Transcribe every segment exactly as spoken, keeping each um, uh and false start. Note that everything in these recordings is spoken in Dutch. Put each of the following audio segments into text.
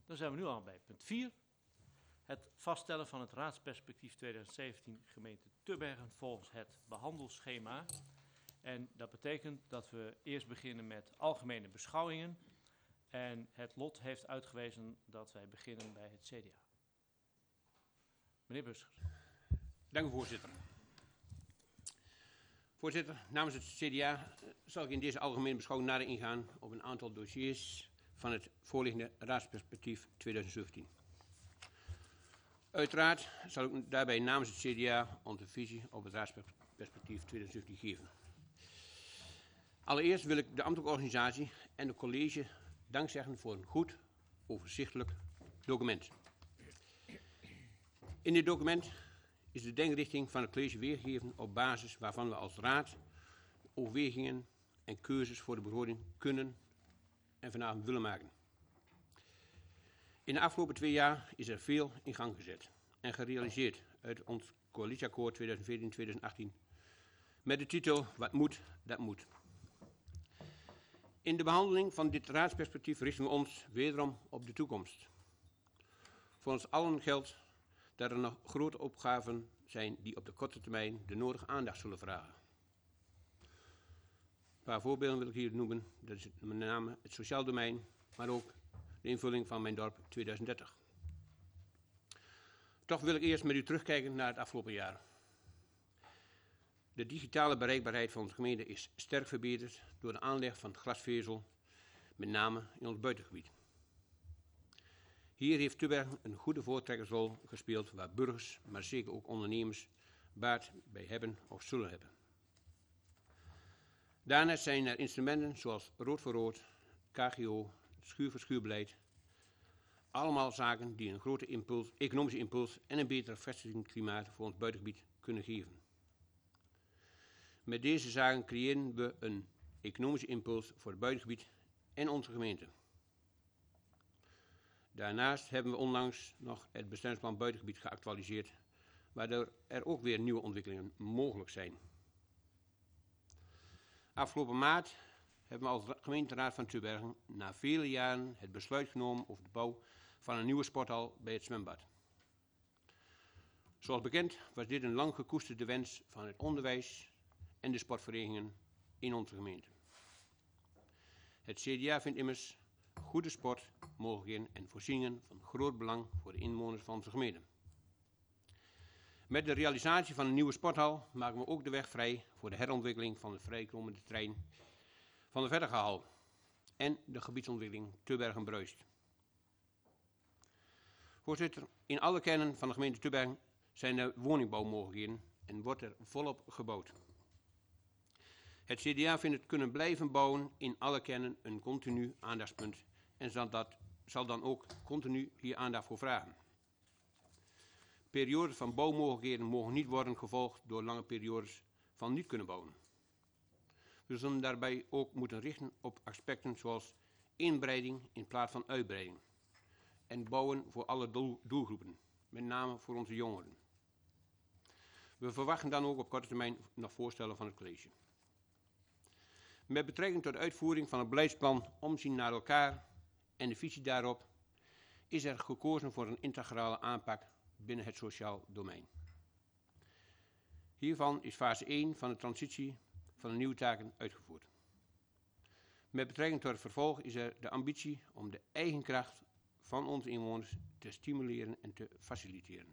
Dan zijn we nu al bij punt vier. Het vaststellen van het raadsperspectief tweeduizend zeventien gemeente Tubbergen volgens het behandelschema. En dat betekent dat we eerst beginnen met algemene beschouwingen. En het lot heeft uitgewezen dat wij beginnen bij het C D A. Meneer Buschers. Dank u, voorzitter. Voorzitter, namens het C D A zal ik in deze algemene beschouwing nader ingaan op een aantal dossiers van het voorliggende raadsperspectief tweeduizend zeventien. Uiteraard zal ik daarbij namens het C D A onze visie op het raadsperspectief tweeduizend zeventien geven. Allereerst wil ik de ambtelijke organisatie en het college dank zeggen voor een goed, overzichtelijk document. In dit document is de denkrichting van het college weergegeven op basis waarvan we als raad overwegingen en keuzes voor de begroting kunnen en vanavond willen maken. In de afgelopen twee jaar is er veel in gang gezet en gerealiseerd uit ons coalitieakkoord tweeduizend veertien tweeduizend achttien met de titel Wat moet, dat moet. In de behandeling van dit raadsperspectief richten we ons wederom op de toekomst. Voor ons allen geldt dat er nog grote opgaven zijn die op de korte termijn de nodige aandacht zullen vragen. Een paar voorbeelden wil ik hier noemen. Dat is met name het sociaal domein, maar ook de invulling van Mijn Dorp tweeduizend dertig. Toch wil ik eerst met u terugkijken naar het afgelopen jaar. De digitale bereikbaarheid van onze gemeente is sterk verbeterd door de aanleg van glasvezel, met name in ons buitengebied. Hier heeft Tubbergen een goede voortrekkersrol gespeeld waar burgers, maar zeker ook ondernemers, baat bij hebben of zullen hebben. Daarnaast zijn er instrumenten zoals Rood voor Rood, K G O, Schuur voor Schuurbeleid. Allemaal zaken die een grote impuls, economische impuls en een beter vestigingsklimaat voor ons buitengebied kunnen geven. Met deze zaken creëren we een economische impuls voor het buitengebied en onze gemeente. Daarnaast hebben we onlangs nog het bestemmingsplan buitengebied geactualiseerd, waardoor er ook weer nieuwe ontwikkelingen mogelijk zijn. Afgelopen maart hebben we als gemeenteraad van Tubbergen na vele jaren het besluit genomen over de bouw van een nieuwe sporthal bij het zwembad. Zoals bekend was dit een lang gekoesterde wens van het onderwijs en de sportverenigingen in onze gemeente. Het C D A vindt immers goede sportmogelijkheden en voorzieningen van groot belang voor de inwoners van onze gemeente. Met de realisatie van een nieuwe sporthal maken we ook de weg vrij voor de herontwikkeling van de vrijkomende trein van de Verdergehal en de gebiedsontwikkeling Tubbergen-Bruist. Voorzitter, in alle kernen van de gemeente Tubbergen zijn er woningbouwmogelijkheden en wordt er volop gebouwd. Het C D A vindt het kunnen blijven bouwen in alle kernen een continu aandachtspunt en zal, dat, zal dan ook continu hier aandacht voor vragen. Periodes van bouwmogelijkheden mogen niet worden gevolgd door lange periodes van niet kunnen bouwen. We zullen daarbij ook moeten richten op aspecten zoals inbreiding in plaats van uitbreiding en bouwen voor alle doel, doelgroepen, met name voor onze jongeren. We verwachten dan ook op korte termijn nog voorstellen van het college. Met betrekking tot de uitvoering van het beleidsplan Omzien naar elkaar en de visie daarop is er gekozen voor een integrale aanpak binnen het sociaal domein. Hiervan is fase één van de transitie van de nieuwe taken uitgevoerd. Met betrekking tot het vervolg is er de ambitie om de eigen kracht van onze inwoners te stimuleren en te faciliteren.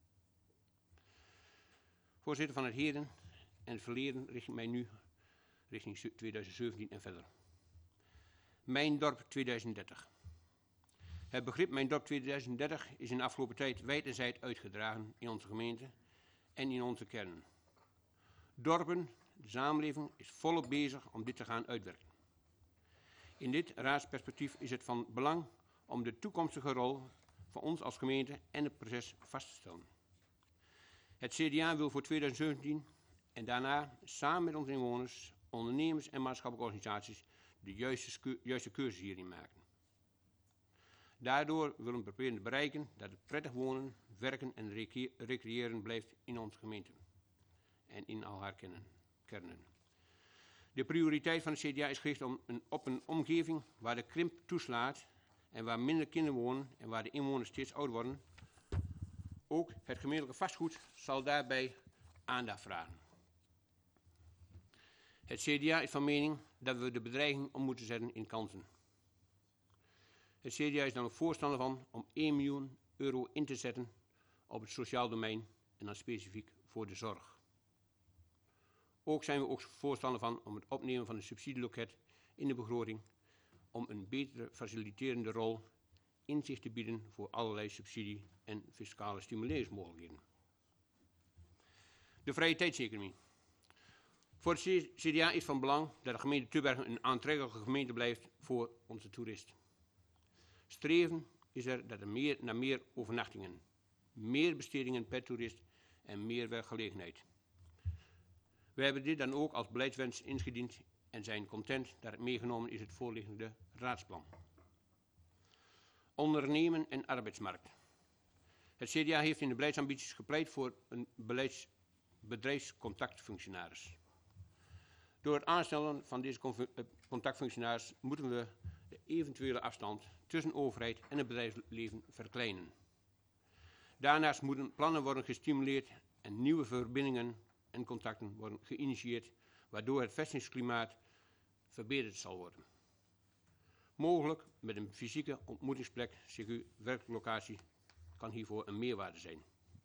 Voorzitter van het Heren en het verleden richt mij nu richting tweeduizend zeventien en verder. Mijn Dorp tweeduizend dertig. Het begrip Mijn Dorp tweeduizend dertig is in de afgelopen tijd wijd en zijd uitgedragen in onze gemeente en in onze kernen. Dorpen, de samenleving, is volop bezig om dit te gaan uitwerken. In dit raadsperspectief is het van belang om de toekomstige rol van ons als gemeente en het proces vast te stellen. Het C D A wil voor tweeduizend zeventien en daarna samen met onze inwoners, ondernemers en maatschappelijke organisaties de juiste, juiste keuzes hierin maken. Daardoor willen we proberen te bereiken dat het prettig wonen, werken en recreëren blijft in onze gemeente en in al haar kernen. De prioriteit van het C D A is gericht om een, op een omgeving waar de krimp toeslaat en waar minder kinderen wonen en waar de inwoners steeds ouder worden, ook het gemeentelijke vastgoed zal daarbij aandacht vragen. Het C D A is van mening dat we de bedreiging om moeten zetten in kansen. Het C D A is dan ook voorstander van om één miljoen euro in te zetten op het sociaal domein en dan specifiek voor de zorg. Ook zijn we ook voorstander van om het opnemen van een subsidieloket in de begroting om een betere faciliterende rol inzicht te bieden voor allerlei subsidie- en fiscale stimuleringsmogelijkheden. De vrije tijdseconomie. Voor het C D A is van belang dat de gemeente Tubbergen een aantrekkelijke gemeente blijft voor onze toerist. Streven is er dat er meer, naar meer overnachtingen, meer bestedingen per toerist en meer werkgelegenheid. We hebben dit dan ook als beleidswens ingediend en zijn content dat het meegenomen is het voorliggende raadsplan. Ondernemen en arbeidsmarkt. Het C D A heeft in de beleidsambities gepleit voor een beleids, bedrijfscontactfunctionaris. Door het aanstellen van deze contactfunctionaris moeten we de eventuele afstand tussen overheid en het bedrijfsleven verkleinen. Daarnaast moeten plannen worden gestimuleerd en nieuwe verbindingen en contacten worden geïnitieerd, waardoor het vestigingsklimaat verbeterd zal worden. Mogelijk met een fysieke ontmoetingsplek, C Q werklocatie, kan hiervoor een meerwaarde zijn.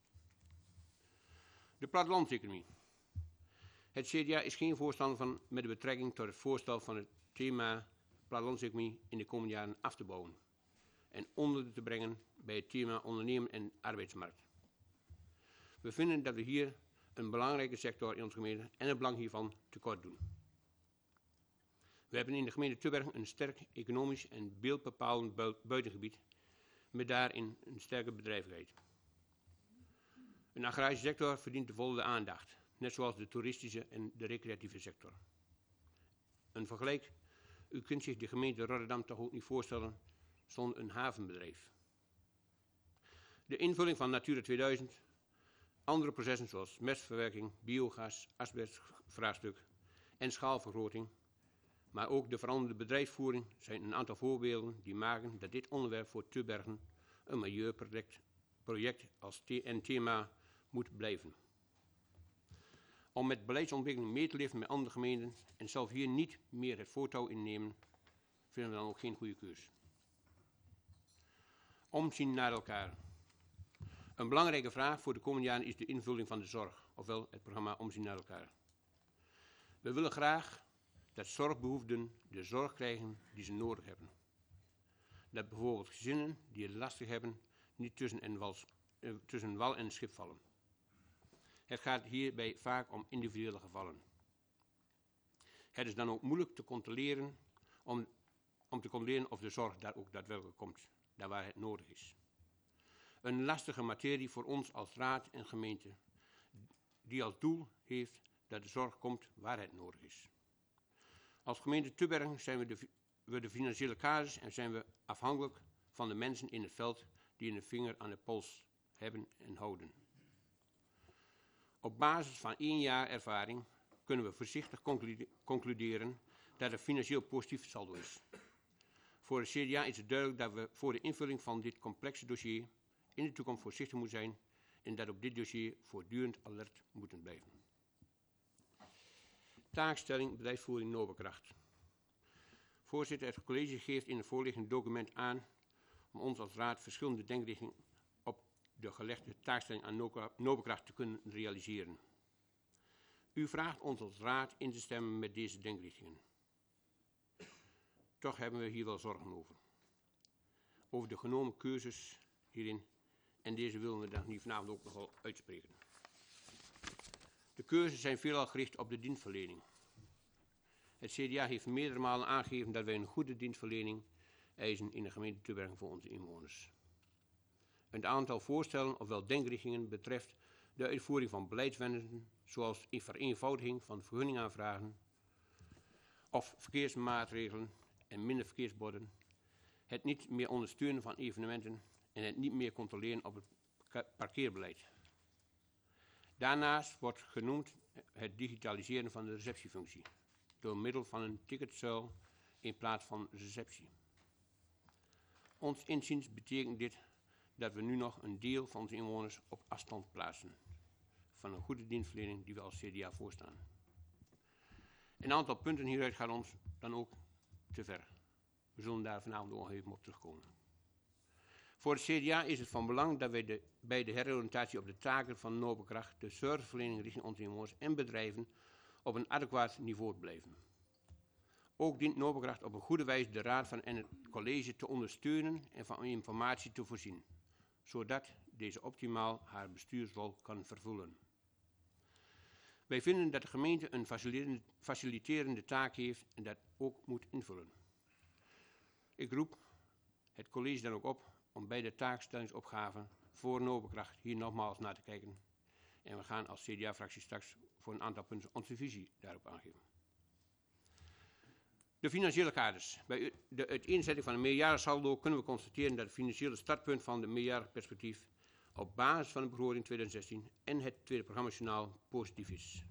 De plattelandseconomie. Het C D A is geen voorstander van met de betrekking tot het voorstel van het thema plattelandseconomie in de komende jaren af te bouwen en onder te brengen bij het thema ondernemen en arbeidsmarkt. We vinden dat we hier een belangrijke sector in onze gemeente en het belang hiervan tekort doen. We hebben in de gemeente Tubbergen een sterk economisch en beeldbepalend buitengebied met daarin een sterke bedrijvigheid. Een agrarische sector verdient de volle aandacht, net zoals de toeristische en de recreatieve sector. Een vergelijk, u kunt zich de gemeente Rotterdam toch ook niet voorstellen zonder een havenbedrijf. De invulling van Natura tweeduizend, andere processen zoals mestverwerking, biogas, asbestvraagstuk en schaalvergroting, maar ook de veranderde bedrijfsvoering zijn een aantal voorbeelden die maken dat dit onderwerp voor Tubbergen een milieuproject project als en thema moet blijven. Om met beleidsontwikkeling mee te leven met andere gemeenten en zelf hier niet meer het voortouw innemen, vinden we dan ook geen goede keus. Omzien naar elkaar. Een belangrijke vraag voor de komende jaren is de invulling van de zorg, ofwel het programma Omzien naar elkaar. We willen graag dat zorgbehoefden de zorg krijgen die ze nodig hebben. Dat bijvoorbeeld gezinnen die het lastig hebben niet tussen, en wals, eh, tussen wal en schip vallen. Het gaat hierbij vaak om individuele gevallen. Het is dan ook moeilijk te controleren om, om te controleren of de zorg daar ook daadwerkelijk komt, daar waar het nodig is. Een lastige materie voor ons als raad en gemeente, die als doel heeft dat de zorg komt waar het nodig is. Als gemeente Tubbergen zijn we de, we de financiële casus en zijn we afhankelijk van de mensen in het veld die een vinger aan de pols hebben en houden. Op basis van één jaar ervaring kunnen we voorzichtig concluderen dat het financieel positief saldo is. Voor het C D A is het duidelijk dat we voor de invulling van dit complexe dossier in de toekomst voorzichtig moeten zijn en dat op dit dossier voortdurend alert moeten blijven. Taakstelling bedrijfsvoering Nobekracht. Voorzitter, het college geeft in het voorliggende document aan om ons als raad verschillende denkrichtingen op de gelegde taakstelling aan Nobekracht te kunnen realiseren. U vraagt ons als raad in te stemmen met deze denkrichtingen. Toch hebben we hier wel zorgen over. Over de genomen cursus hierin en deze willen we dan hier vanavond ook nogal uitspreken. De cursussen zijn veelal gericht op de dienstverlening. Het C D A heeft meerdere malen aangegeven dat wij een goede dienstverlening eisen in de gemeente Tubbergen voor onze inwoners. Een aantal voorstellen, ofwel denkrichtingen, betreft de uitvoering van beleidswensen, zoals vereenvoudiging van vergunningaanvragen of verkeersmaatregelen en minder verkeersborden, het niet meer ondersteunen van evenementen en het niet meer controleren op het parkeerbeleid. Daarnaast wordt genoemd het digitaliseren van de receptiefunctie door middel van een ticketzuil in plaats van receptie. Ons inziens betekent dit dat we nu nog een deel van onze inwoners op afstand plaatsen van een goede dienstverlening die we als C D A voorstaan. Een aantal punten hieruit gaat ons dan ook te ver. We zullen daar vanavond nog even op terugkomen. Voor het C D A is het van belang dat wij de, bij de heroriëntatie op de taken van Noorderkracht de serviceverlening richting onze inwoners en bedrijven op een adequaat niveau blijven. Ook dient Noorderkracht op een goede wijze de Raad van en het college te ondersteunen en van informatie te voorzien, zodat deze optimaal haar bestuursrol kan vervullen. Wij vinden dat de gemeente een faciliterende, faciliterende taak heeft en dat ook moet invullen. Ik roep het college dan ook op om bij de taakstellingsopgave voor Noorderkracht hier nogmaals naar te kijken. En we gaan als C D A-fractie straks voor een aantal punten onze visie daarop aangeven. De financiële kaders. Bij de uiteenzetting van een meerjarig saldo kunnen we constateren dat het financiële startpunt van de meerjarig perspectief op basis van de begroting twintig zestien en het tweede programmajournaal positief is.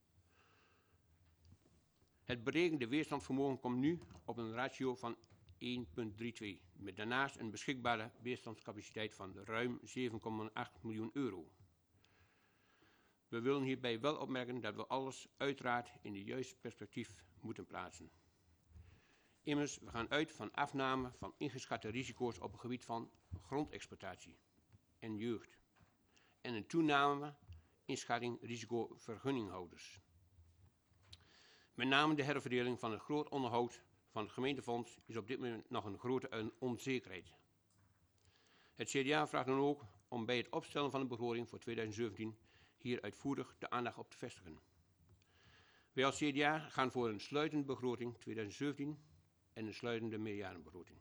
Het berekende weerstandsvermogen komt nu op een ratio van één komma tweeëndertig, met daarnaast een beschikbare weerstandscapaciteit van ruim zeven komma acht miljoen euro. We willen hierbij wel opmerken dat we alles uiteraard in de juiste perspectief moeten plaatsen. Immers, we gaan uit van afname van ingeschatte risico's op het gebied van grondexploitatie en jeugd en een toename inschatting risicovergunninghouders. Met name de herverdeling van het groot onderhoud van het gemeentefonds is op dit moment nog een grote onzekerheid. Het C D A vraagt dan ook om bij het opstellen van de begroting voor twintig zeventien hier uitvoerig de aandacht op te vestigen. Wij als C D A gaan voor een sluitende begroting twintig zeventien en een sluitende meerjarenbegroting.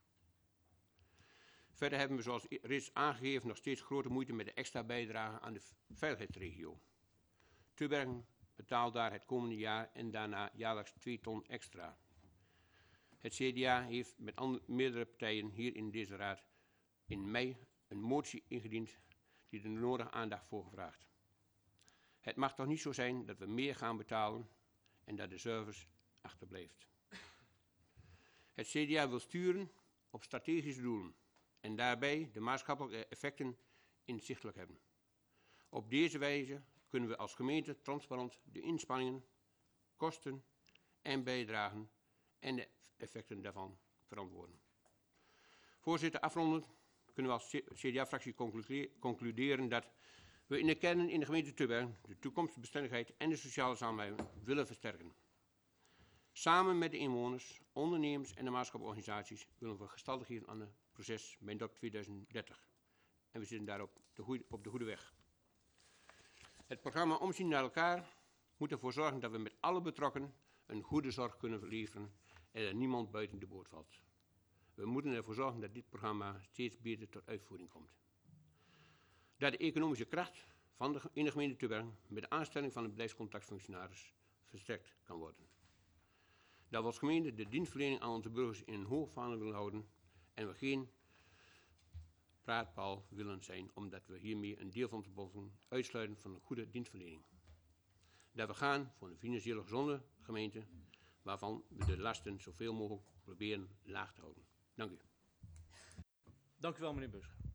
Verder hebben we, zoals reeds aangegeven, nog steeds grote moeite met de extra bijdrage aan de veiligheidsregio. Tubbergen betaalt daar het komende jaar en daarna jaarlijks twee ton extra. Het C D A heeft met andere, meerdere partijen hier in deze raad in mei een motie ingediend die de nodige aandacht voor gevraagd. Het mag toch niet zo zijn dat we meer gaan betalen en dat de service achterblijft. Het C D A wil sturen op strategische doelen en daarbij de maatschappelijke effecten inzichtelijk hebben. Op deze wijze kunnen we als gemeente transparant de inspanningen, kosten en bijdragen en de effecten daarvan verantwoorden. Voorzitter, afrondend kunnen we als C D A-fractie concluderen dat we in de kern in de gemeente Tubbergen de toekomstbestendigheid en de sociale samenleving willen versterken. Samen met de inwoners, ondernemers en de maatschappelijke willen we gestalte geven aan het proces Mijn Dorp twintig dertig. En we zitten daarop de goede, op de goede weg. Het programma Omzien naar elkaar moet ervoor zorgen dat we met alle betrokkenen een goede zorg kunnen leveren en dat niemand buiten de boot valt. We moeten ervoor zorgen dat dit programma steeds beter tot uitvoering komt. Dat de economische kracht van de, in de gemeente Tubbergen met de aanstelling van een beleidscontactfunctionaris versterkt kan worden. Dat we als gemeente de dienstverlening aan onze burgers in een hoog vaandel willen houden en we geen praatpaal willen zijn, omdat we hiermee een deel van de bevolking uitsluiten van een goede dienstverlening. Dat we gaan voor een financieel gezonde gemeente, waarvan we de lasten zoveel mogelijk proberen laag te houden. Dank u. Dank u wel, meneer Buscher.